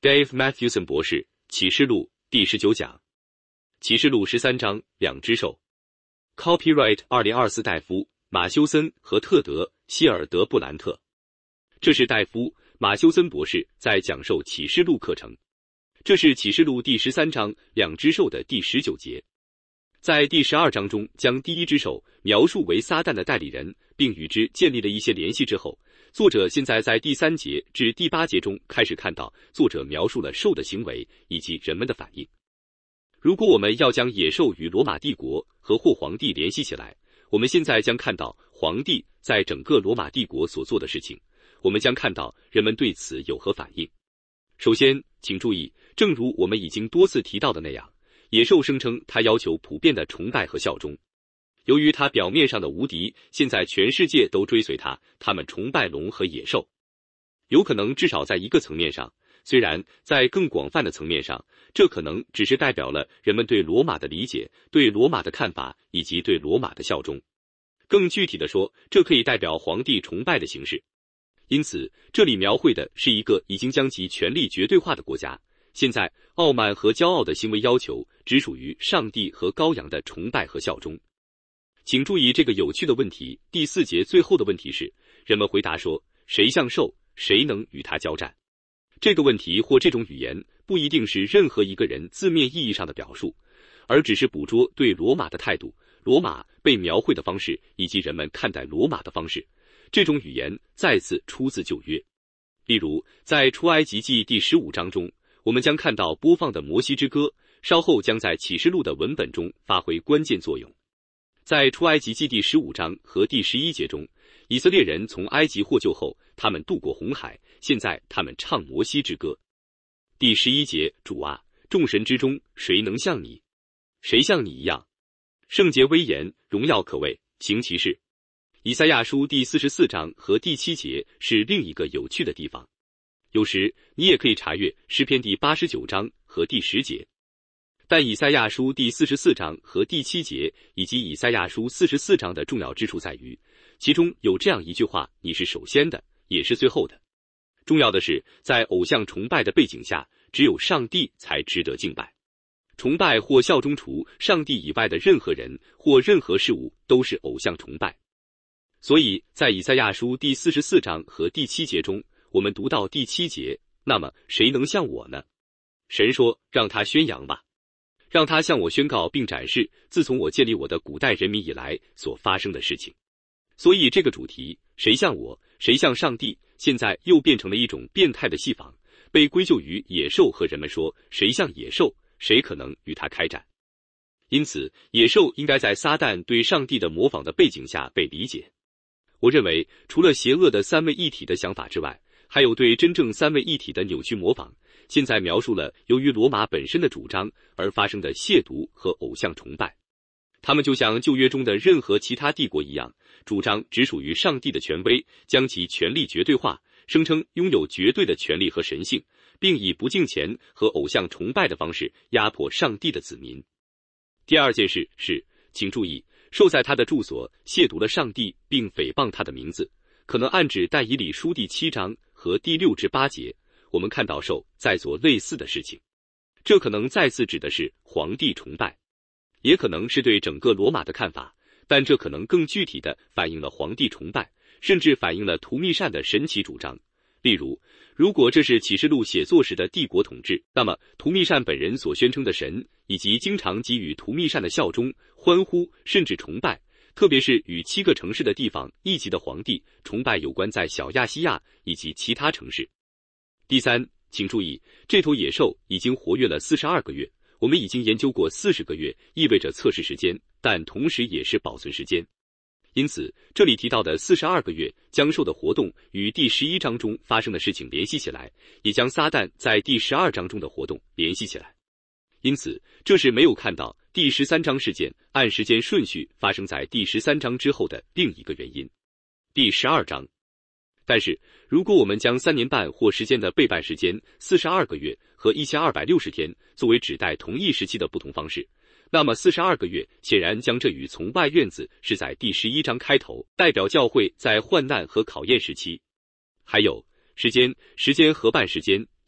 Dave Matthewson 博士，启示录第19讲，启示录13章两只兽。Copyright 2024戴夫、马修森和特德·希尔德布兰特。这是戴夫·马修森博士在讲授启示录课程。这是启示录第13章两只兽的第19节。在第12章中将第一只兽描述为撒旦的代理人，并与之建立了一些联系之后，作者现在在第3节至第8节中开始看到作者描述了兽的行为以及人们的反应。如果我们要将野兽与罗马帝国和或皇帝联系起来，我们现在将看到皇帝在整个罗马帝国所做的事情，我们将看到人们对此有何反应。首先，请注意，正如我们已经多次提到的那样，野兽声称他要求普遍的崇拜和效忠。由于他表面上的无敌，现在全世界都追随他，他们崇拜龙和野兽。有可能至少在一个层面上，虽然在更广泛的层面上，这可能只是代表了人们对罗马的理解、对罗马的看法以及对罗马的效忠。更具体的说，这可以代表皇帝崇拜的形式。因此，这里描绘的是一个已经将其权力绝对化的国家。现在，傲慢和骄傲的行为要求只属于上帝和羔羊的崇拜和效忠。请注意这个有趣的问题，第4节最后的问题是，人们回答说，谁像兽，谁能与他交战？这个问题或这种语言不一定是任何一个人字面意义上的表述，而只是捕捉对罗马的态度、罗马被描绘的方式以及人们看待罗马的方式。这种语言再次出自旧约。例如，在出埃及记第15章中，我们将看到播放的摩西之歌，稍后将在启示录的文本中发挥关键作用。在出埃及记第15章和第11节中，以色列人从埃及获救后，他们渡过红海，现在他们唱摩西之歌。第11节，主啊，众神之中，谁能像你？谁像你一样？圣洁威严，荣耀可畏，行其事。以赛亚书第44章和第7节是另一个有趣的地方。有时你也可以查阅诗篇第89章和第10节。但以赛亚书第44章和第7节以及以赛亚书44章的重要之处在于，其中有这样一句话，你是首先的，也是最后的。重要的是，在偶像崇拜的背景下，只有上帝才值得敬拜。崇拜或效忠除上帝以外的任何人或任何事物都是偶像崇拜。所以在以赛亚书第44章和第7节中，我们读到第7节，那么谁能像我呢？神说，让他宣扬吧，让他向我宣告并展示自从我建立我的古代人民以来所发生的事情。所以这个主题，谁像我，谁像上帝，现在又变成了一种变态的戏仿，被归咎于野兽和人们说，谁像野兽，谁可能与他开战。因此，野兽应该在撒旦对上帝的模仿的背景下被理解。我认为，除了邪恶的三位一体的想法之外，还有对真正三位一体的扭曲模仿，现在描述了由于罗马本身的主张而发生的亵渎和偶像崇拜。他们就像旧约中的任何其他帝国一样，主张只属于上帝的权威，将其权力绝对化，声称拥有绝对的权力和神性，并以不敬虔和偶像崇拜的方式压迫上帝的子民。第二件事是，请注意，兽在他的住所亵渎了上帝并诽谤他的名字，可能暗指但以理书第7章和第6至8节，我们看到兽在做类似的事情。这可能再次指的是皇帝崇拜，也可能是对整个罗马的看法，但这可能更具体地反映了皇帝崇拜，甚至反映了图密善的神奇主张。例如，如果这是启示录写作时的帝国统治，那么图密善本人所宣称的神，以及经常给予图密善的效忠、欢呼甚至崇拜，特别是与7个城市的地方一级的皇帝崇拜有关在小亚细亚以及其他城市。第三，请注意，这头野兽已经活跃了42个月，我们已经研究过40个月意味着测试时间，但同时也是保存时间。因此，这里提到的42个月将兽的活动与第11章中发生的事情联系起来，也将撒旦在第12章中的活动联系起来。因此，这是没有看到第13章事件按时间顺序发生在第13章之后的另一个原因。第12章。但是，如果我们将3年半或时间的背半时间42个月和1260天作为指代同一时期的不同方式，那么42个月显然将这与从外院子是在第11章开头，代表教会在患难和考验时期。还有时间和半时间，第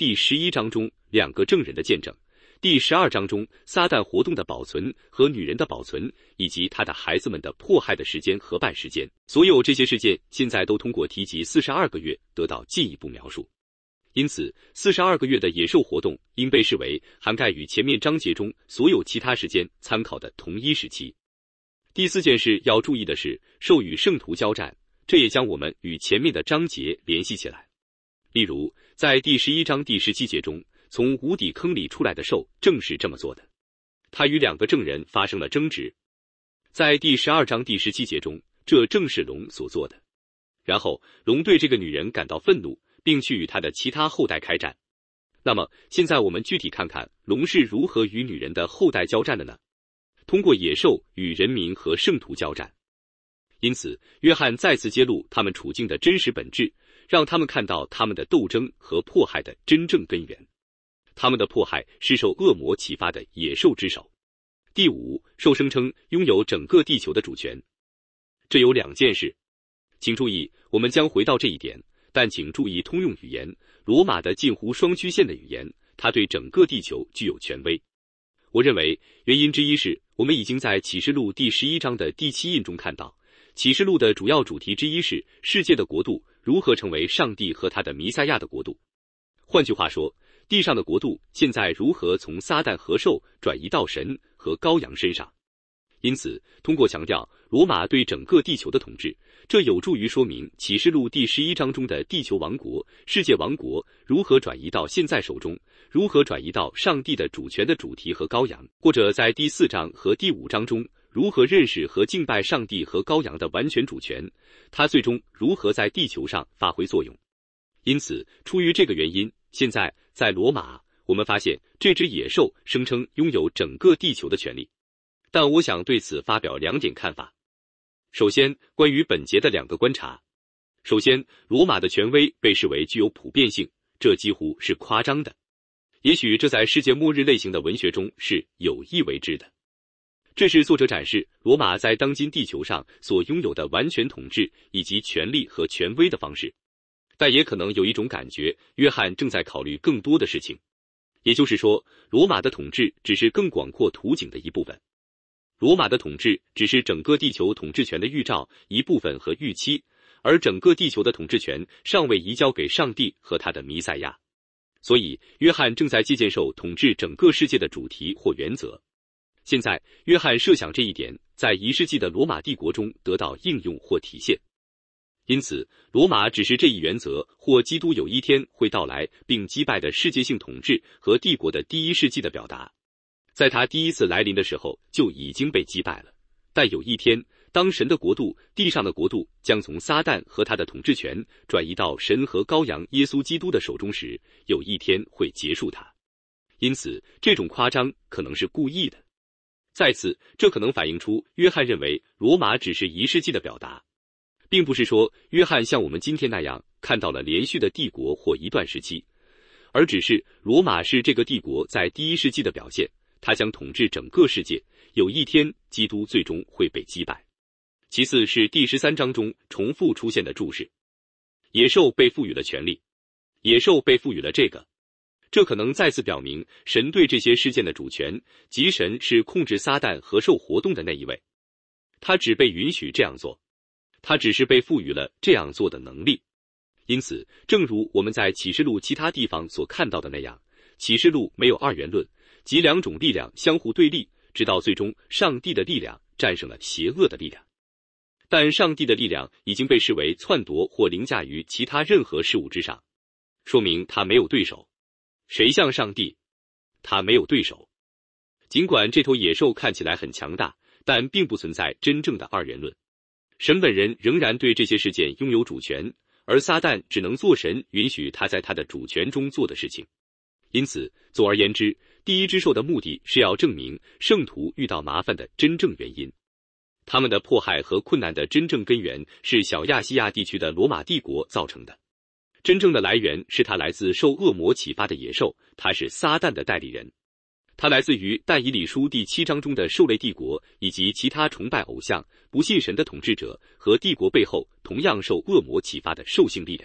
第11章中两个证人的见证，第12章中撒旦活动的保存和女人的保存，以及他的孩子们的迫害的时间和办时间，所有这些事件现在都通过提及42个月得到进一步描述。因此42个月的野兽活动应被视为涵盖与前面章节中所有其他时间参考的同一时期。第4件事要注意的是兽与圣徒交战，这也将我们与前面的章节联系起来。例如在第11章第17节中，从无底坑里出来的兽正是这么做的，他与2个证人发生了争执。在第12章第17节中，这正是龙所做的。然后龙对这个女人感到愤怒，并去与他的其他后代开战。那么现在我们具体看看龙是如何与女人的后代交战的呢？通过野兽与人民和圣徒交战。因此约翰再次揭露他们处境的真实本质，让他们看到他们的斗争和迫害的真正根源。他们的迫害是受恶魔启发的野兽之手。第5，兽声称拥有整个地球的主权。这有2件事，请注意，我们将回到这一点，但请注意通用语言，罗马的近乎双曲线的语言，它对整个地球具有权威。我认为原因之一是我们已经在启示录第11章的第7印中看到，启示录的主要主题之一是世界的国度如何成为上帝和他的弥赛亚的国度。换句话说，地上的国度现在如何从撒旦和兽转移到神和羔羊身上。因此通过强调罗马对整个地球的统治，这有助于说明启示录第11章中的地球王国、世界王国如何转移到现在手中，如何转移到上帝的主权的主题和羔羊，或者在第4章和第5章中如何认识和敬拜上帝和羔羊的完全主权，它最终如何在地球上发挥作用。因此出于这个原因，现在在罗马我们发现这只野兽声称拥有整个地球的权利。但我想对此发表2点看法。首先，关于本节的2个观察。首先，罗马的权威被视为具有普遍性，这几乎是夸张的。也许这在世界末日类型的文学中是有意为之的。这是作者展示罗马在当今地球上所拥有的完全统治以及权力和权威的方式。但也可能有一种感觉，约翰正在考虑更多的事情。也就是说，罗马的统治只是更广阔图景的一部分。罗马的统治只是整个地球统治权的预兆、一部分和预期，而整个地球的统治权尚未移交给上帝和他的弥赛亚。所以，约翰正在借鉴受统治整个世界的主题或原则。现在，约翰设想这一点在1世纪的罗马帝国中得到应用或体现。因此，罗马只是这一原则或基督有一天会到来并击败的世界性统治和帝国的第1世纪的表达。在他第一次来临的时候就已经被击败了，但有一天，当神的国度、地上的国度将从撒旦和他的统治权转移到神和羔羊耶稣基督的手中时，有一天会结束它。因此，这种夸张可能是故意的。再次，这可能反映出约翰认为罗马只是1世纪的表达，并不是说约翰像我们今天那样看到了连续的帝国或一段时期，而只是罗马是这个帝国在第1世纪的表现。他将统治整个世界，有一天基督最终会被击败。其次是第13章中重复出现的注释，野兽被赋予了权利，野兽被赋予了这可能再次表明神对这些事件的主权，即神是控制撒旦和兽活动的那一位。他只被允许这样做，他只是被赋予了这样做的能力。因此，正如我们在启示录其他地方所看到的那样，启示录没有二元论，即2种力量相互对立，直到最终上帝的力量战胜了邪恶的力量。但上帝的力量已经被视为篡夺或凌驾于其他任何事物之上，说明他没有对手。谁像上帝？他没有对手。尽管这头野兽看起来很强大，但并不存在真正的二元论。神本人仍然对这些事件拥有主权，而撒旦只能做神允许他在他的主权中做的事情。因此，总而言之，第1只兽的目的是要证明圣徒遇到麻烦的真正原因。他们的迫害和困难的真正根源是小亚细亚地区的罗马帝国造成的。真正的来源是他来自受恶魔启发的野兽，他是撒旦的代理人。他来自于但以理书第7章中的兽类帝国，以及其他崇拜偶像、不信神的统治者和帝国背后同样受恶魔启发的兽性力量。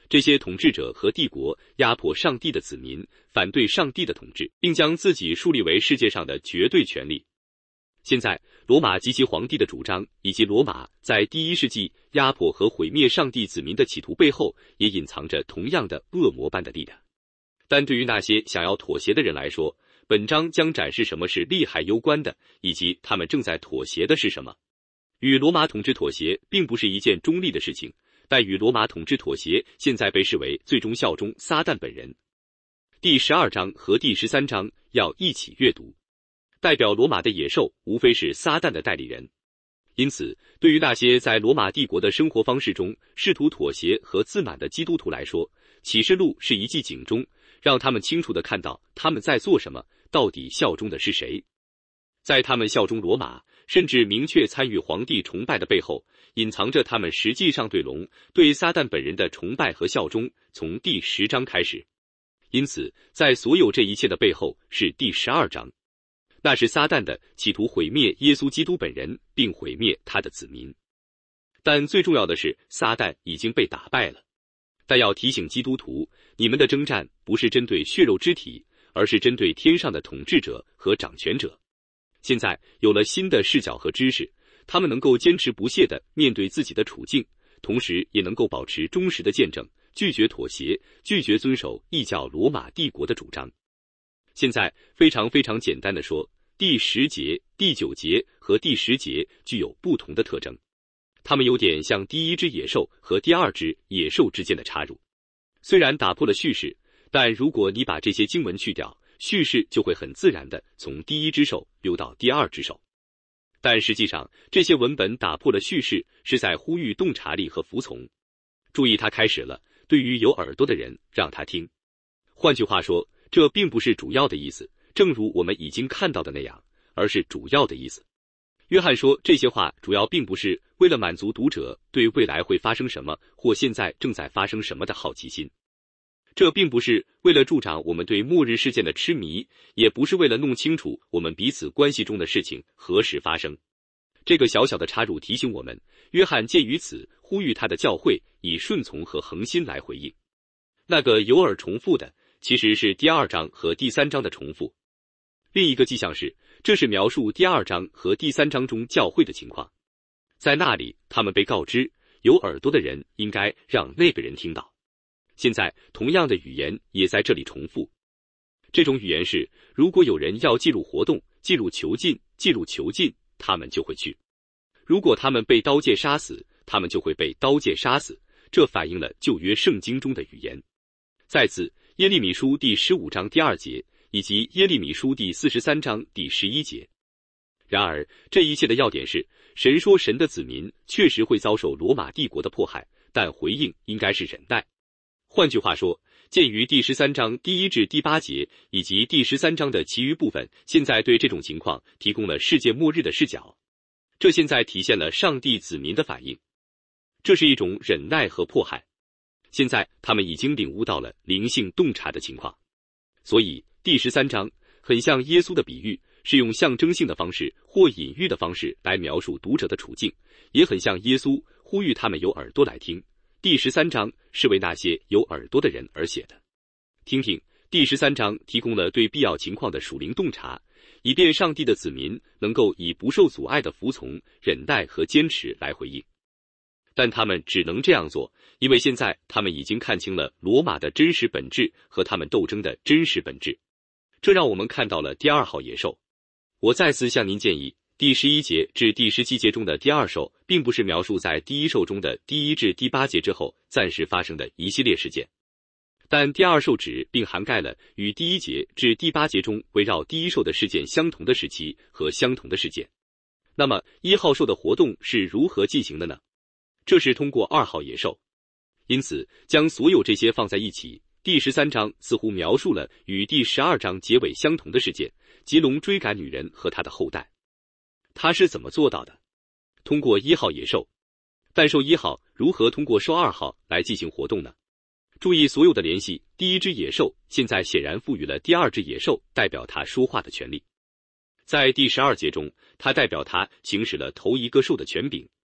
这些统治者和帝国压迫上帝的子民，反对上帝的统治，并将自己树立为世界上的绝对权力。现在，罗马及其皇帝的主张，以及罗马在第1世纪压迫和毁灭上帝子民的企图背后，也隐藏着同样的恶魔般的力量。但对于那些想要妥协的人来说，本章将展示什么是利害攸关的，以及他们正在妥协的是什么。与罗马统治妥协并不是一件中立的事情，但与罗马统治妥协现在被视为最终效忠撒旦本人。第12章和第13章要一起阅读。代表罗马的野兽无非是撒旦的代理人，因此对于那些在罗马帝国的生活方式中试图妥协和自满的基督徒来说，启示录是一记警钟，让他们清楚地看到他们在做什么，到底效忠的是谁。在他们效忠罗马，甚至明确参与皇帝崇拜的背后，隐藏着他们实际上对龙、对撒旦本人的崇拜和效忠，从第10章开始。因此，在所有这一切的背后是第12章。那是撒旦的企图毁灭耶稣基督本人，并毁灭他的子民。但最重要的是，撒旦已经被打败了。但要提醒基督徒，你们的征战不是针对血肉肢体，而是针对天上的统治者和掌权者。现在有了新的视角和知识，他们能够坚持不懈地面对自己的处境，同时也能够保持忠实的见证，拒绝妥协，拒绝遵守异教罗马帝国的主张。现在非常简单地说，第10节、第9节和第10节具有不同的特征，它们有点像第1只野兽和第2只野兽之间的插入。虽然打破了叙事，但如果你把这些经文去掉，叙事就会很自然地从第1只兽溜到第2只兽。但实际上，这些文本打破了叙事，是在呼吁洞察力和服从。注意，它开始了，对于有耳朵的人，让他听。换句话说，这并不是主要的意思，正如我们已经看到的那样，而是主要的意思。约翰说这些话主要并不是为了满足读者对未来会发生什么或现在正在发生什么的好奇心，这并不是为了助长我们对末日事件的痴迷，也不是为了弄清楚我们彼此关系中的事情何时发生。这个小小的插入提醒我们，约翰鉴于此呼吁他的教会以顺从和恒心来回应。那个有耳重复的其实是第2章和第3章的重复。另一个迹象是，这是描述第2章和第3章中教会的情况。在那里，他们被告知，有耳朵的人应该让那个人听到。现在，同样的语言也在这里重复。这种语言是，如果有人要记录活动、记录囚禁、记录囚禁，他们就会去。如果他们被刀剑杀死，他们就会被刀剑杀死。这反映了旧约圣经中的语言。再次，耶利米书第15章第2节，以及耶利米书第43章第11节。然而，这一切的要点是，神说神的子民确实会遭受罗马帝国的迫害，但回应应该是忍耐。换句话说，鉴于第13章第1至第8节以及第13章的其余部分现在对这种情况提供了世界末日的视角，这现在体现了上帝子民的反应。这是一种忍耐和迫害。现在他们已经领悟到了灵性洞察的情况。所以第13章很像耶稣的比喻，是用象征性的方式或隐喻的方式来描述读者的处境，也很像耶稣呼吁他们有耳朵来听。第13章是为那些有耳朵的人而写的。听听，第13章提供了对必要情况的属灵洞察，以便上帝的子民能够以不受阻碍的服从、忍耐和坚持来回应。但他们只能这样做，因为现在他们已经看清了罗马的真实本质和他们斗争的真实本质。这让我们看到了第2号野兽。我再次向您建议，第11节至第17节中的第2兽，并不是描述在第1兽中的第1至第8节之后暂时发生的一系列事件，但第2兽指并涵盖了与第1节至第8节中围绕第1兽的事件相同的时期和相同的事件。那么1号兽的活动是如何进行的呢？这是通过2号野兽。因此，将所有这些放在一起，第13章似乎描述了与第12章结尾相同的事件，即龙追赶女人和她的后代。他是怎么做到的？通过1号野兽。但兽1号如何通过兽2号来进行活动呢？注意所有的联系，第1只野兽现在显然赋予了第2只野兽代表他说话的权利。在第12节中，他代表他行使了头一个兽的权柄。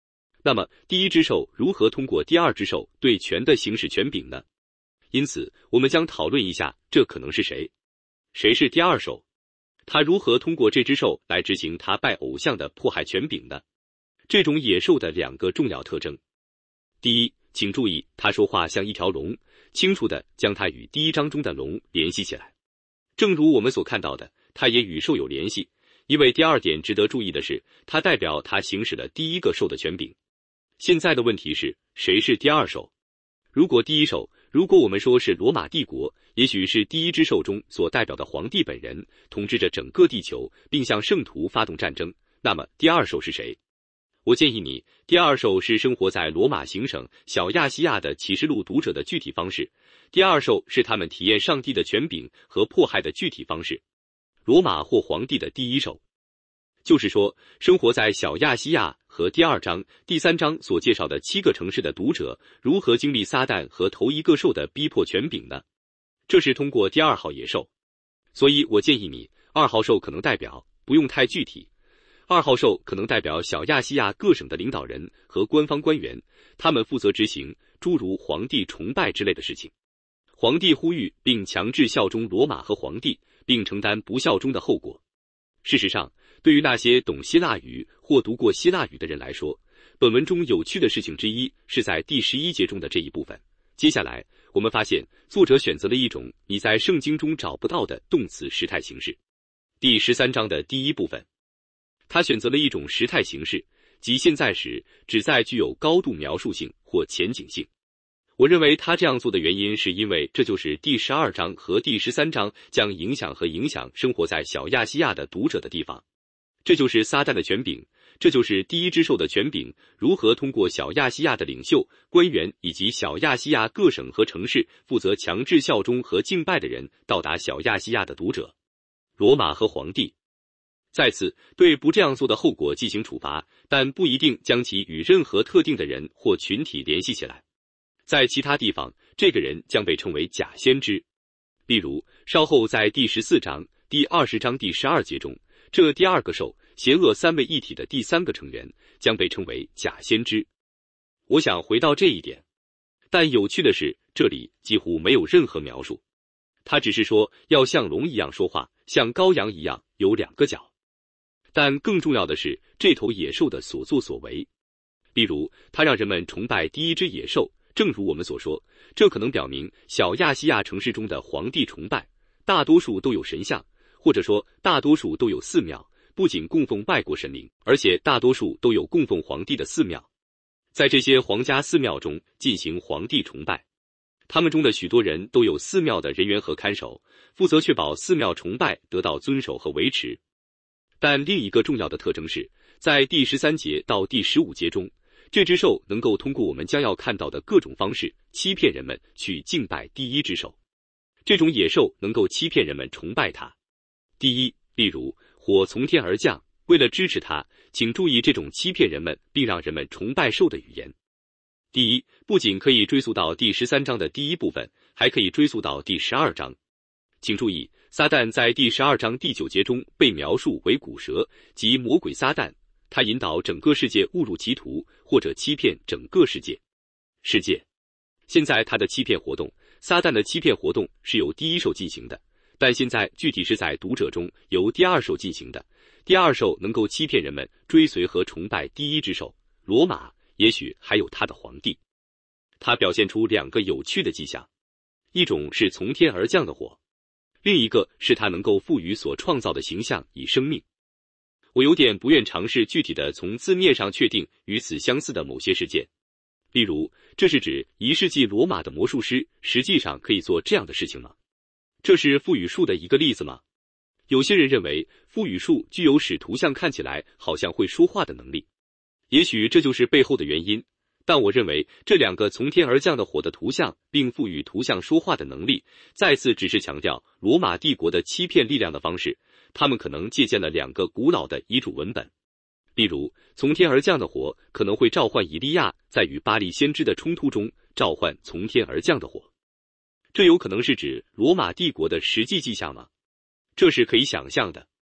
那么第一只兽如何通过第二只兽对权的行使权柄呢？因此，我们将讨论一下这可能是谁。谁是第二兽？他如何通过这只兽来执行他拜偶像的迫害权柄呢？这种野兽的两个重要特征。第一，请注意，他说话像一条龙，清楚地将它与第一章中的龙联系起来。正如我们所看到的，它也与兽有联系，因为第二点值得注意的是，它代表他行使了第一个兽的权柄。现在的问题是，谁是第二兽？如果第一兽，如果我们说是罗马帝国，也许是第一只兽中所代表的皇帝本人，统治着整个地球，并向圣徒发动战争，那么第二兽是谁？我建议你，第二兽是生活在罗马行省小亚细亚的启示录读者的具体方式，第二兽是他们体验上帝的权柄和迫害的具体方式。罗马或皇帝的第一兽，就是说，生活在小亚细亚和第二章、第三章所介绍的7个城市的读者如何经历撒旦和头一个兽的逼迫权柄呢？这是通过第二号野兽。所以我建议你，2号兽可能代表，不用太具体。2号兽可能代表小亚细亚各省的领导人和官方官员，他们负责执行诸如皇帝崇拜之类的事情。皇帝呼吁并强制效忠罗马和皇帝，并承担不效忠的后果。事实上，对于那些懂希腊语或读过希腊语的人来说，本文中有趣的事情之一是在第11节中的这一部分。接下来，我们发现作者选择了一种你在圣经中找不到的动词时态形式。第13章的第一部分，他选择了一种时态形式，即现在时，指在具有高度描述性或前景性。我认为他这样做的原因是因为这就是第12章和第13章将影响生活在小亚细亚的读者的地方。这就是撒旦的权柄，这就是第一只兽的权柄如何通过小亚细亚的领袖、官员以及小亚细亚各省和城市负责强制效忠和敬拜的人到达小亚细亚的读者。罗马和皇帝再次对不这样做的后果进行处罚，但不一定将其与任何特定的人或群体联系起来。在其他地方，这个人将被称为假先知。例如，稍后在第14章、第20章第12节中，这第二个兽，邪恶三位一体的第3个成员，将被称为假先知。我想回到这一点，但有趣的是，这里几乎没有任何描述。他只是说要像龙一样说话，像羔羊一样有2个角。但更重要的是，这头野兽的所作所为。例如，他让人们崇拜第一只野兽，正如我们所说，这可能表明小亚细亚城市中的皇帝崇拜，大多数都有神像，或者说大多数都有寺庙，不仅供奉外国神灵，而且大多数都有供奉皇帝的寺庙。在这些皇家寺庙中进行皇帝崇拜，他们中的许多人都有寺庙的人员和看守，负责确保寺庙崇拜得到遵守和维持。但另一个重要的特征是，在第13节到第15节中，这只兽能够通过我们将要看到的各种方式欺骗人们去敬拜第一只兽。这种野兽能够欺骗人们崇拜它。第一，例如火从天而降，为了支持它，请注意这种欺骗人们并让人们崇拜兽的语言。第一，不仅可以追溯到第13章的第一部分，还可以追溯到第12章。请注意，撒旦在第12章第9节中被描述为古蛇，即魔鬼撒旦，他引导整个世界误入歧途，或者欺骗整个世界。现在他的欺骗活动，撒旦的欺骗活动是由第一兽进行的，但现在具体是在读者中由第二兽进行的。第二兽能够欺骗人们追随和崇拜第一只兽罗马，也许还有他的皇帝。他表现出2个有趣的迹象，一种是从天而降的火，另一个是他能够赋予所创造的形象以生命。我有点不愿尝试具体的从字面上确定与此相似的某些事件，例如，这是指1世纪罗马的魔术师实际上可以做这样的事情吗？这是赋予术的一个例子吗？有些人认为赋予术具有使图像看起来好像会说话的能力，也许这就是背后的原因。但我认为这2个从天而降的火的图像并赋予图像说话的能力，再次只是强调罗马帝国的欺骗力量的方式。他们可能借鉴了2个古老的遗嘱文本，例如从天而降的火可能会召唤以利亚在与巴力先知的冲突中召唤从天而降的火。这有可能是指罗马帝国的实际迹象吗？这是可以想象的。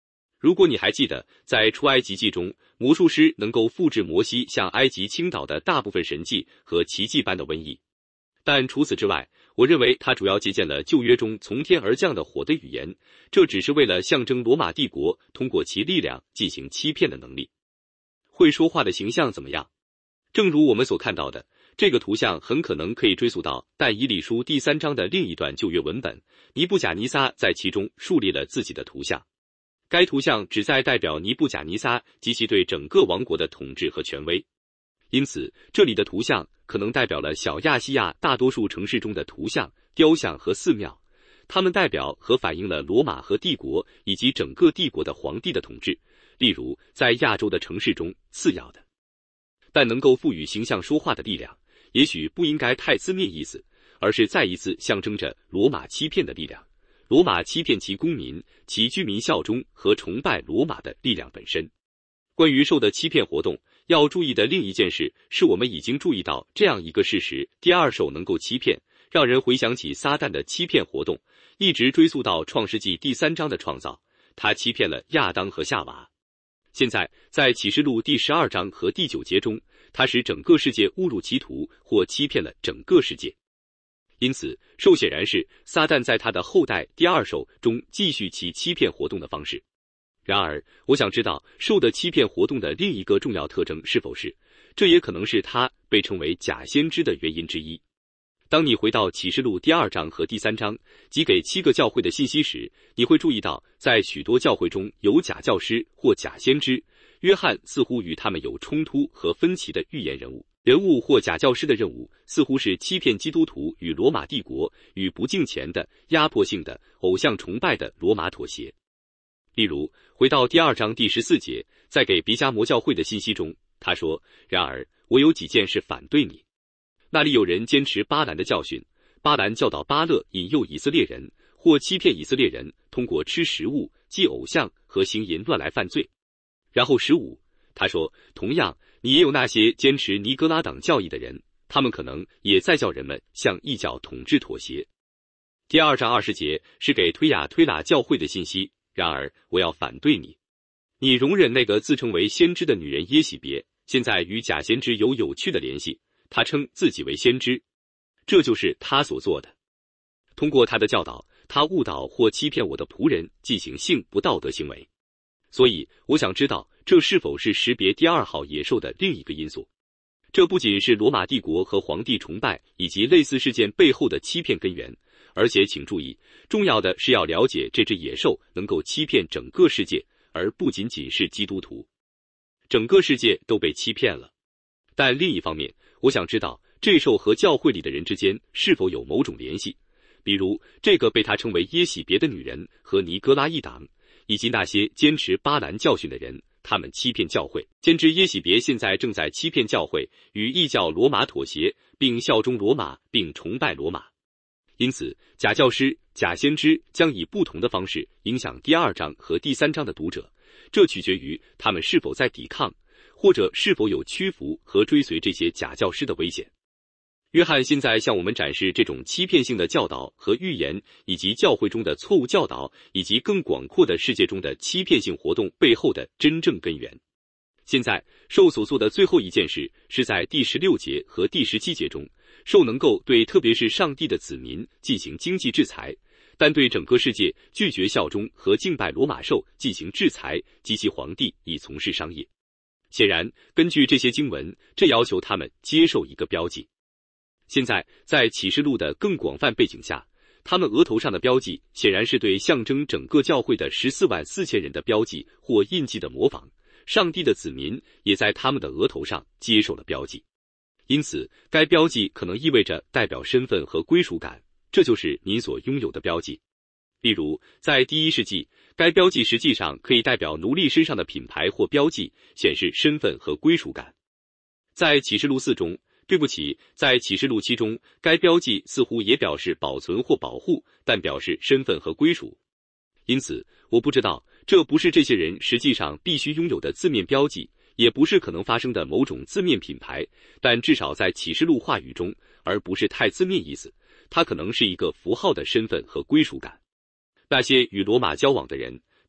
如果你还记得，在出埃及记中，魔术师能够复制摩西向埃及倾倒的大部分神迹和奇迹般的瘟疫。但除此之外，我认为他主要借鉴了旧约中从天而降的火的语言，这只是为了象征罗马帝国通过其力量进行欺骗的能力。会说话的形象怎么样？正如我们所看到的，这个图像很可能可以追溯到但以理书第3章的另一段旧约文本，尼布甲尼撒在其中树立了自己的图像。该图像旨在代表尼布甲尼撒及其对整个王国的统治和权威。因此，这里的图像可能代表了小亚细亚大多数城市中的图像、雕像和寺庙，它们代表和反映了罗马和帝国以及整个帝国的皇帝的统治，例如在亚洲的城市中次要的。但能够赋予形象说话的力量，也许不应该太字面意思，而是再一次象征着罗马欺骗的力量，罗马欺骗其公民、其居民效忠和崇拜罗马的力量本身。关于兽的欺骗活动，要注意的另一件事是，我们已经注意到这样一个事实：第二兽能够欺骗，让人回想起撒旦的欺骗活动，一直追溯到创世纪第3章的创造，他欺骗了亚当和夏娃。现在，在启示录第12章和第9节中，他使整个世界误入歧途，或欺骗了整个世界。因此，兽显然是撒旦在他的后代第二兽中继续其欺骗活动的方式。然而，我想知道兽的欺骗活动的另一个重要特征是否是，这也可能是他被称为假先知的原因之一。当你回到启示录第2章和第3章，即给7个教会的信息时，你会注意到，在许多教会中有假教师或假先知，约翰似乎与他们有冲突和分歧的预言人物或假教师的任务，似乎是欺骗基督徒与罗马帝国与不敬虔的、压迫性的、偶像崇拜的罗马妥协。例如，回到第2章第14节，在给别迦摩教会的信息中，他说：“然而，我有几件事反对你。那里有人坚持巴兰的教训，巴兰教导巴勒引诱以色列人，或欺骗以色列人，通过吃食物、祭偶像和行淫乱来犯罪。”然后15，他说：“同样，你也有那些坚持尼哥拉党教义的人，他们可能也在叫人们向异教统治妥协。”第2章20节是给推雅推拉教会的信息。然而，我要反对你。你容忍那个自称为先知的女人耶洗别，现在与假先知有趣的联系。他称自己为先知，这就是他所做的。通过他的教导，他误导或欺骗我的仆人进行性不道德行为。所以，我想知道这是否是识别第2号野兽的另一个因素。这不仅是罗马帝国和皇帝崇拜以及类似事件背后的欺骗根源，而且请注意，重要的是要了解这只野兽能够欺骗整个世界，而不仅仅是基督徒。整个世界都被欺骗了。但另一方面，我想知道这兽和教会里的人之间是否有某种联系，比如这个被他称为耶洗别的女人和尼哥拉一党，以及那些坚持巴兰教训的人，他们欺骗教会。先知耶洗别现在正在欺骗教会，与异教罗马妥协，并效忠罗马，并崇拜罗马。因此，假教师、假先知将以不同的方式影响第2章和第3章的读者，这取决于他们是否在抵抗，或者是否有屈服和追随这些假教师的危险。约翰现在向我们展示这种欺骗性的教导和预言，以及教会中的错误教导，以及更广阔的世界中的欺骗性活动背后的真正根源。现在，兽所做的最后一件事是在第16节和第17节中，兽能够对特别是上帝的子民进行经济制裁，但对整个世界拒绝效忠和敬拜罗马兽进行制裁及其皇帝以从事商业。显然，根据这些经文，这要求他们接受一个标记。现在，在启示录的更广泛背景下，他们额头上的标记显然是对象征整个教会的144000人的标记或印记的模仿。上帝的子民也在他们的额头上接受了标记，因此该标记可能意味着代表身份和归属感，这就是您所拥有的标记。例如，在第1世纪，该标记实际上可以代表奴隶身上的品牌或标记，显示身份和归属感。在启示录4中，对不起，在启示录7中，该标记似乎也表示保存或保护，但表示身份和归属。因此，我不知道，这不是这些人实际上必须拥有的字面标记，也不是可能发生的某种字面品牌，但至少在启示录话语中，而不是太字面意思，它可能是一个符号的身份和归属感。那些与罗马交往的人，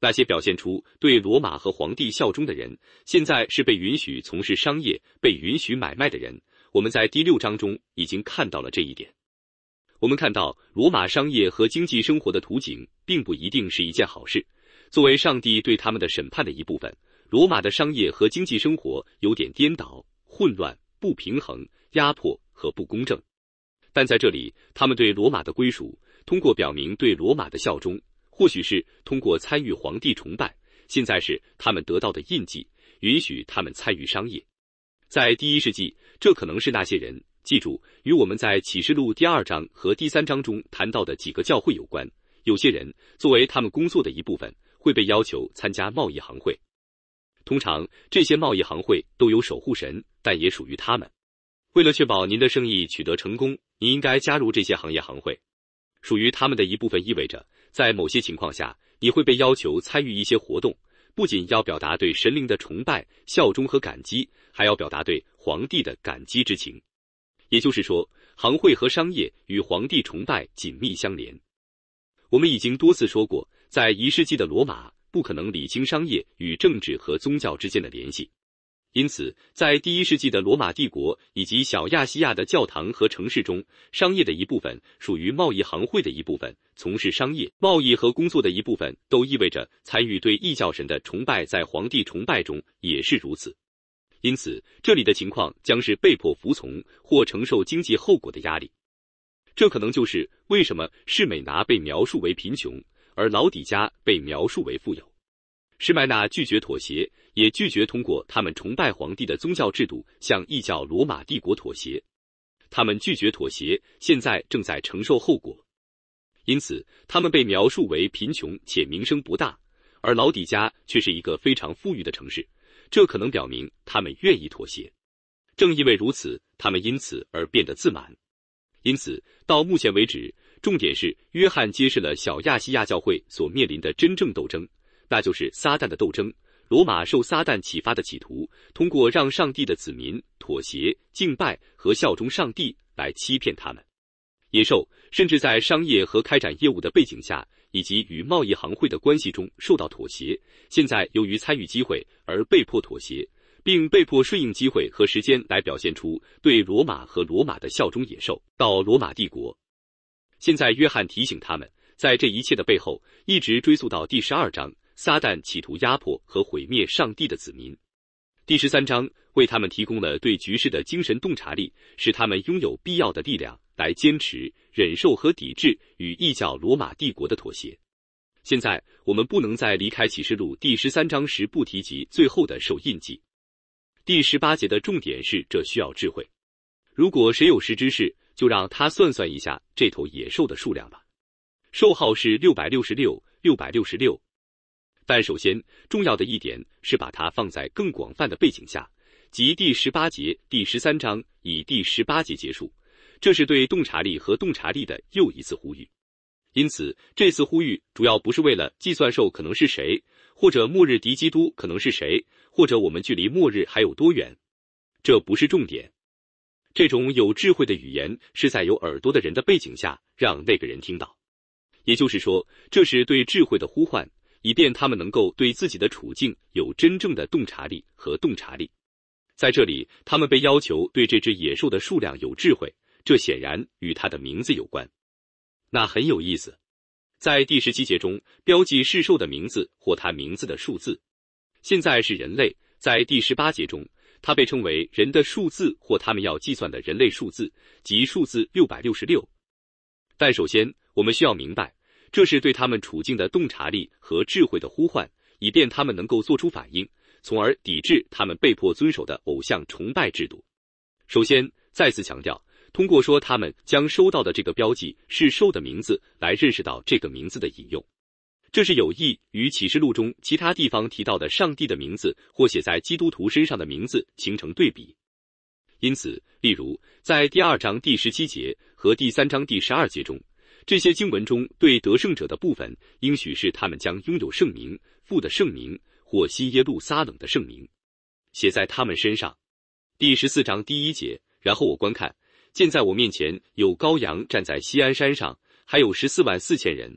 那些表现出对罗马和皇帝效忠的人，现在是被允许从事商业、被允许买卖的人。我们在第6章中已经看到了这一点。我们看到罗马商业和经济生活的图景并不一定是一件好事。作为上帝对他们的审判的一部分，罗马的商业和经济生活有点颠倒、混乱、不平衡、压迫和不公正。但在这里，他们对罗马的归属，通过表明对罗马的效忠，或许是通过参与皇帝崇拜，现在是他们得到的印记，允许他们参与商业。在第1世纪，这可能是那些人，记住，与我们在启示录第2章和第3章中谈到的几个教会有关。有些人作为他们工作的一部分，会被要求参加贸易行会。通常，这些贸易行会都有守护神，但也属于他们。为了确保您的生意取得成功，你应该加入这些行业行会。属于他们的一部分意味着，在某些情况下，你会被要求参与一些活动，不仅要表达对神灵的崇拜、效忠和感激，还要表达对皇帝的感激之情。也就是说，行会和商业与皇帝崇拜紧密相连。我们已经多次说过，在1世纪的罗马，不可能理清商业与政治和宗教之间的联系。因此，在第1世纪的罗马帝国以及小亚细亚的教堂和城市中，商业的一部分属于贸易行会的一部分，从事商业、贸易和工作的一部分都意味着参与对异教神的崇拜，在皇帝崇拜中也是如此。因此，这里的情况将是被迫服从或承受经济后果的压力。这可能就是为什么士美拿被描述为贫穷，而老底嘉被描述为富有。士麦那拒绝妥协，也拒绝通过他们崇拜皇帝的宗教制度向异教罗马帝国妥协。他们拒绝妥协，现在正在承受后果。因此，他们被描述为贫穷且名声不大，而老底嘉却是一个非常富裕的城市。这可能表明他们愿意妥协。正因为如此，他们因此而变得自满。因此，到目前为止，重点是约翰揭示了小亚细亚教会所面临的真正斗争，那就是撒旦的斗争。罗马受撒旦启发的企图，通过让上帝的子民妥协、敬拜和效忠上帝来欺骗他们。野兽甚至在商业和开展业务的背景下，以及与贸易行会的关系中受到妥协，现在由于参与机会而被迫妥协，并被迫顺应机会和时间来表现出对罗马和罗马的效忠。野兽到罗马帝国。现在约翰提醒他们，在这一切的背后，一直追溯到第12章，撒旦企图压迫和毁灭上帝的子民。第13章为他们提供了对局势的精神洞察力，使他们拥有必要的力量来坚持、忍受和抵制与异教罗马帝国的妥协。现在我们不能在离开启示录第13章时不提及最后的受印记。第18节的重点是这需要智慧。如果谁有识之士，就让他算算一下这头野兽的数量吧。兽号是666。但首先，重要的一点是把它放在更广泛的背景下，即第18节、第13章以第18节结束，这是对洞察力和洞察力的又一次呼吁。因此，这次呼吁主要不是为了计算兽可能是谁，或者末日敌基督可能是谁，或者我们距离末日还有多远。这不是重点。这种有智慧的语言是在有耳朵的人的背景下让那个人听到。也就是说，这是对智慧的呼唤，以便他们能够对自己的处境有真正的洞察力和洞察力。在这里，他们被要求对这只野兽的数量有智慧，这显然与它的名字有关。那很有意思，在第17节中标记是兽的名字或它名字的数字。现在是人类，在第18节中，它被称为人的数字或他们要计算的人类数字，即数字666。但首先，我们需要明白，这是对他们处境的洞察力和智慧的呼唤，以便他们能够做出反应，从而抵制他们被迫遵守的偶像崇拜制度。首先，再次强调，通过说他们将收到的这个标记是兽的名字来认识到这个名字的引用。这是有意与启示录中其他地方提到的上帝的名字或写在基督徒身上的名字形成对比。因此，例如在第2章第17节和第3章第12节中，这些经文中对得胜者的部分应许是他们将拥有圣名、父的圣名或新耶路撒冷的圣名写在他们身上。第14章第1节，然后我观看，见在我面前有羔羊站在锡安山上，还有14万4千人，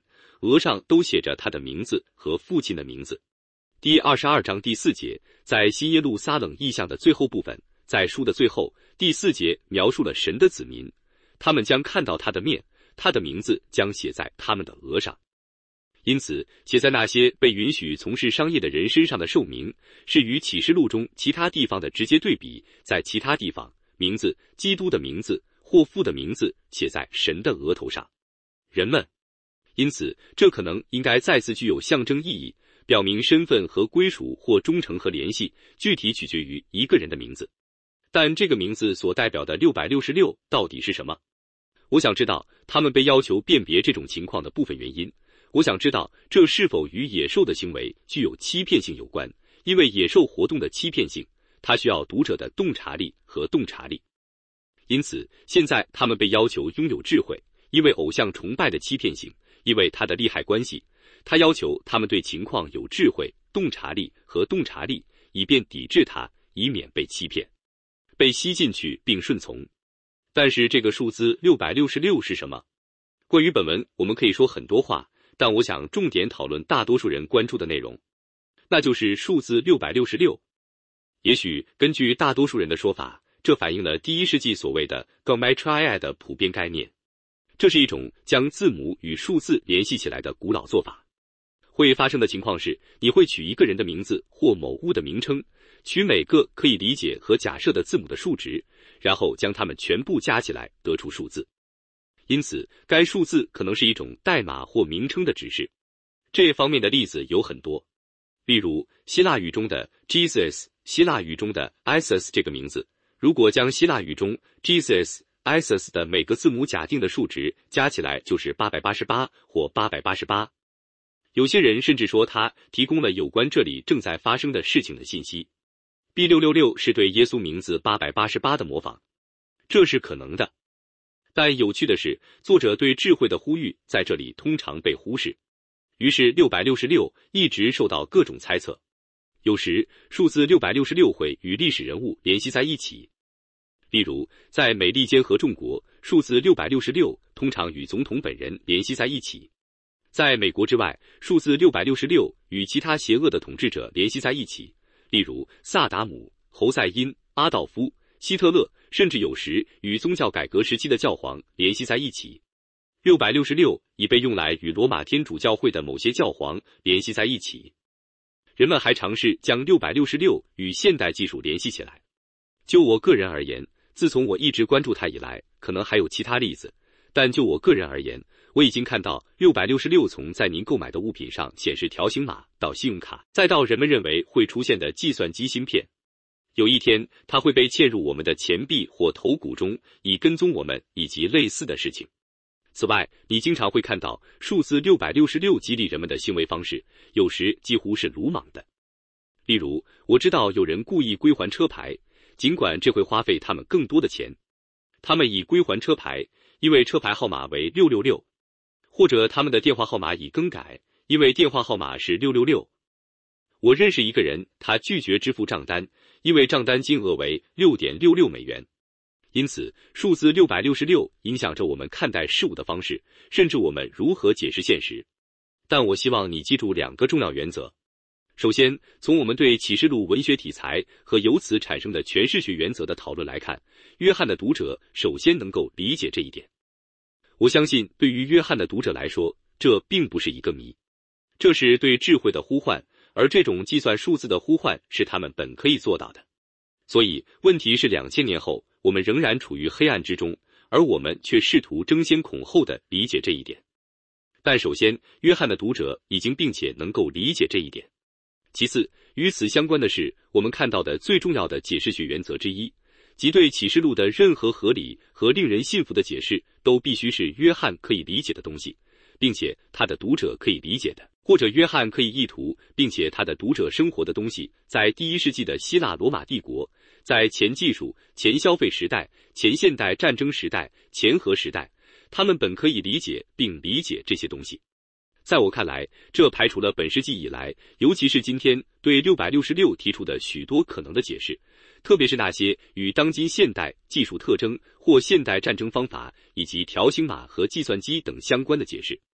额上都写着他的名字和父亲的名字。第22章第4节，在新耶路撒冷意象的最后部分，在书的最后，第4节描述了神的子民，他们将看到他的面，他的名字将写在他们的额上。因此，写在那些被允许从事商业的人身上的寿名，是与启示录中其他地方的直接对比。在其他地方，名字、基督的名字或父的名字写在神的额头上。人们，因此这可能应该再次具有象征意义，表明身份和归属或忠诚和联系，具体取决于一个人的名字。但这个名字所代表的666到底是什么？我想知道他们被要求辨别这种情况的部分原因。我想知道这是否与野兽的行为具有欺骗性有关，因为野兽活动的欺骗性，它需要读者的洞察力和洞察力。因此，现在他们被要求拥有智慧，因为偶像崇拜的欺骗性，因为它的利害关系，他要求他们对情况有智慧、洞察力和洞察力，以便抵制它，以免被欺骗，被吸进去并顺从。但是这个数字666是什么？关于本文，我们可以说很多话，但我想重点讨论大多数人关注的内容，那就是数字666。也许根据大多数人的说法，这反映了第1世纪所谓的 Gematria 的普遍概念。这是一种将字母与数字联系起来的古老做法。会发生的情况是，你会取一个人的名字或某物的名称，取每个可以理解和假设的字母的数值，然后将它们全部加起来得出数字。因此，该数字可能是一种代码或名称的指示。这方面的例子有很多，例如希腊语中的 Jesus， 希腊语中的 Isis 这个名字，如果将希腊语中 Jesus、Isis 的每个字母假定的数值加起来就是888或888。有些人甚至说它提供了有关这里正在发生的事情的信息。B666是对耶稣名字888的模仿，这是可能的。但有趣的是，作者对智慧的呼吁在这里通常被忽视，于是666一直受到各种猜测。有时数字666会与历史人物联系在一起，例如在美利坚合众国，数字666通常与总统本人联系在一起。在美国之外，数字666与其他邪恶的统治者联系在一起，例如萨达姆、侯赛因、阿道夫、希特勒，甚至有时与宗教改革时期的教皇联系在一起。666已被用来与罗马天主教会的某些教皇联系在一起。人们还尝试将666与现代技术联系起来。就我个人而言，自从我一直关注它以来，可能还有其他例子，但就我个人而言，我已经看到666从在您购买的物品上显示条形码，到信用卡，再到人们认为会出现的计算机芯片。有一天，它会被嵌入我们的钱币或头骨中，以跟踪我们以及类似的事情。此外，你经常会看到数字666激励人们的行为方式，有时几乎是鲁莽的。例如，我知道有人故意归还车牌，尽管这会花费他们更多的钱。他们已归还车牌，因为车牌号码为666，或者他们的电话号码已更改，因为电话号码是666。我认识一个人，他拒绝支付账单，因为账单金额为$6.66美元。因此，数字666影响着我们看待事物的方式，甚至我们如何解释现实。但我希望你记住2个重要原则。首先，从我们对启示录文学题材和由此产生的诠释学原则的讨论来看，约翰的读者首先能够理解这一点。我相信对于约翰的读者来说，这并不是一个谜。这是对智慧的呼唤，而这种计算数字的呼唤是他们本可以做到的。所以问题是2000年后，我们仍然处于黑暗之中，而我们却试图争先恐后地理解这一点。但首先，约翰的读者已经并且能够理解这一点。其次，与此相关的是我们看到的最重要的解释学原则之一，即对启示录的任何合理和令人信服的解释都必须是约翰可以理解的东西，并且他的读者可以理解的，或者约翰可以意图并且他的读者生活的东西。在第1世纪的希腊罗马帝国，在前技术、前消费时代、前现代战争时代、前核时代，他们本可以理解并理解这些东西。在我看来，这排除了本世纪以来，尤其是今天对666提出的许多可能的解释，特别是那些与当今现代技术特征或现代战争方法以及条形码和计算机等相关的解释。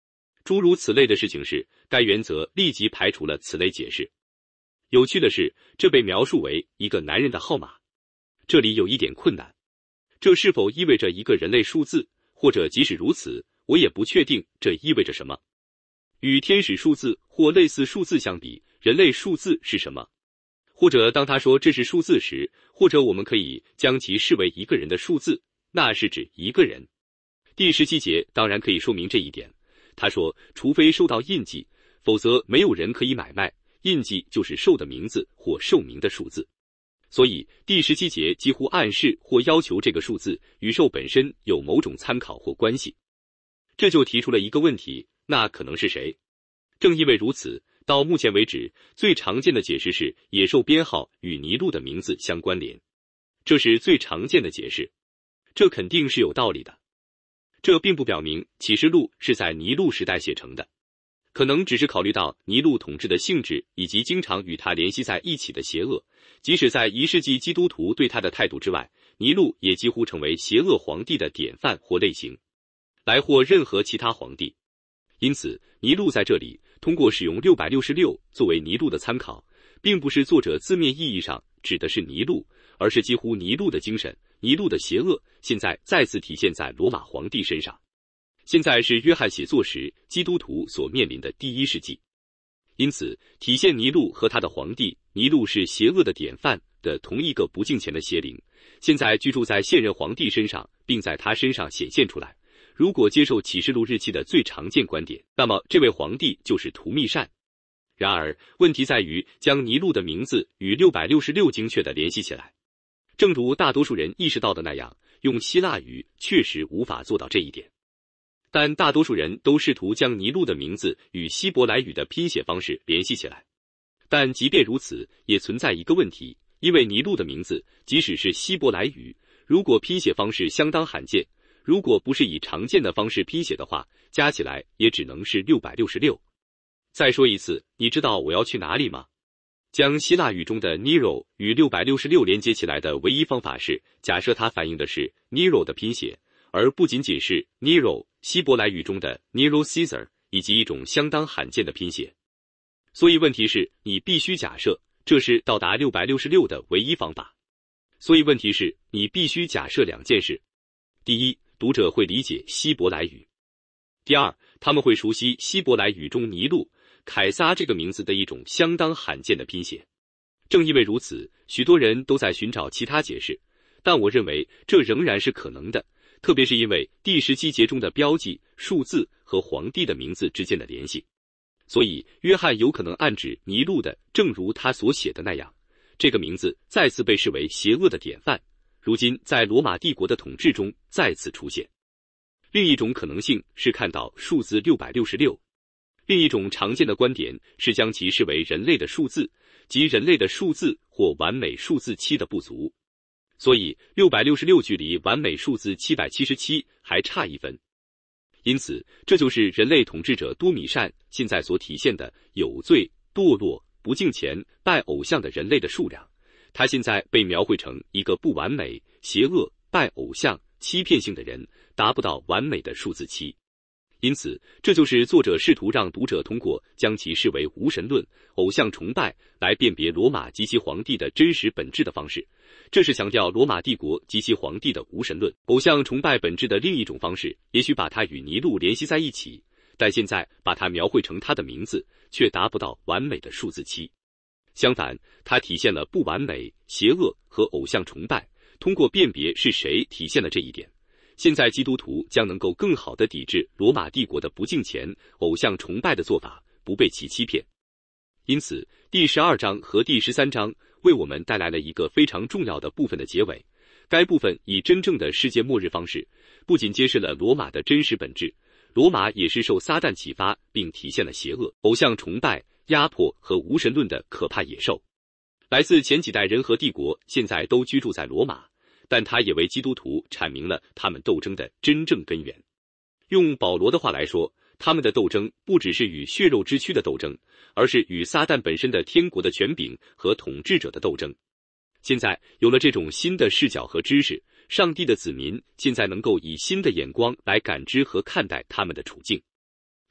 诸如此类的事情时，该原则立即排除了此类解释。有趣的是，这被描述为一个男人的号码，这里有一点困难。这是否意味着一个人类数字，或者即使如此，我也不确定这意味着什么。与天使数字或类似数字相比，人类数字是什么？或者当他说这是数字时，或者我们可以将其视为一个人的数字，那是指一个人。第17节当然可以说明这一点。他说，除非收到印记，否则没有人可以买卖。印记就是兽的名字或兽名的数字。所以第17节几乎暗示或要求这个数字与兽本身有某种参考或关系。这就提出了一个问题，那可能是谁？正因为如此，到目前为止，最常见的解释是野兽编号与尼禄的名字相关联。这是最常见的解释，这肯定是有道理的。这并不表明启示录是在尼禄时代写成的，可能只是考虑到尼禄统治的性质以及经常与他联系在一起的邪恶，即使在1世纪基督徒对他的态度之外，尼禄也几乎成为邪恶皇帝的典范或类型，来或任何其他皇帝。因此，尼禄在这里通过使用666作为尼禄的参考，并不是作者字面意义上指的是尼禄，而是几乎尼禄的精神，尼禄的邪恶现在再次体现在罗马皇帝身上。现在是约翰写作时基督徒所面临的第1世纪，因此体现尼禄和他的皇帝尼禄是邪恶的典范的同一个不敬虔的邪灵，现在居住在现任皇帝身上，并在他身上显现出来。如果接受启示录日期的最常见观点，那么这位皇帝就是图密善。然而问题在于将尼禄的名字与666精确地联系起来。正如大多数人意识到的那样，用希腊语确实无法做到这一点。但大多数人都试图将尼禄的名字与希伯来语的拼写方式联系起来。但即便如此，也存在一个问题，因为尼禄的名字即使是希伯来语，如果拼写方式相当罕见，如果不是以常见的方式拼写的话，加起来也只能是666。再说一次，你知道我要去哪里吗？将希腊语中的 Nero 与666连接起来的唯一方法是，假设它反映的是 Nero 的拼写，而不仅仅是 Nero 希伯来语中的 Nero Caesar 以及一种相当罕见的拼写。所以问题是，你必须假设这是到达666的唯一方法。所以问题是，你必须假设2件事：第一，读者会理解希伯来语；第二，他们会熟悉希伯来语中尼禄、凯撒这个名字的一种相当罕见的拼写。正因为如此，许多人都在寻找其他解释，但我认为这仍然是可能的，特别是因为第17节中的标记、数字和皇帝的名字之间的联系。所以约翰有可能暗指尼禄的，正如他所写的那样，这个名字再次被视为邪恶的典范，如今在罗马帝国的统治中再次出现。另一种可能性是看到数字666。另一种常见的观点是将其视为人类的数字，即人类的数字或完美数字7的不足。所以666距离完美数字777还差1分。因此，这就是人类统治者多米善现在所体现的有罪、堕落、不敬虔、拜偶像的人类的数量。他现在被描绘成一个不完美、邪恶、拜偶像、欺骗性的人，达不到完美的数字7。因此，这就是作者试图让读者通过将其视为无神论、偶像崇拜来辨别罗马及其皇帝的真实本质的方式。这是强调罗马帝国及其皇帝的无神论、偶像崇拜本质的另一种方式，也许把它与尼禄联系在一起，但现在把它描绘成他的名字，却达不到完美的数字7。相反，它体现了不完美、邪恶和偶像崇拜，通过辨别是谁体现了这一点。现在基督徒将能够更好地抵制罗马帝国的不敬虔、偶像崇拜的做法，不被其欺骗。因此，第12章和第13章为我们带来了一个非常重要的部分的结尾。该部分以真正的世界末日方式，不仅揭示了罗马的真实本质，罗马也是受撒旦启发，并体现了邪恶、偶像崇拜、压迫和无神论的可怕野兽。来自前几代人和帝国现在都居住在罗马，但他也为基督徒阐明了他们斗争的真正根源。用保罗的话来说，他们的斗争不只是与血肉之躯的斗争，而是与撒旦本身的天国的权柄和统治者的斗争。现在有了这种新的视角和知识，上帝的子民现在能够以新的眼光来感知和看待他们的处境。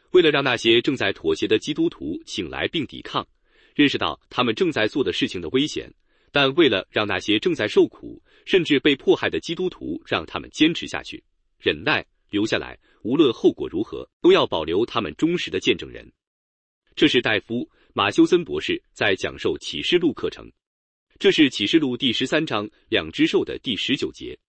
为了让那些正在妥协的基督徒醒来并抵抗，认识到他们正在做的事情的危险，但为了让那些正在受苦甚至被迫害的基督徒让他们坚持下去，忍耐，留下来，无论后果如何，都要保留他们忠实的见证人。这是戴夫·马修森博士在讲授启示录课程。这是启示录第13章两只兽的第19节。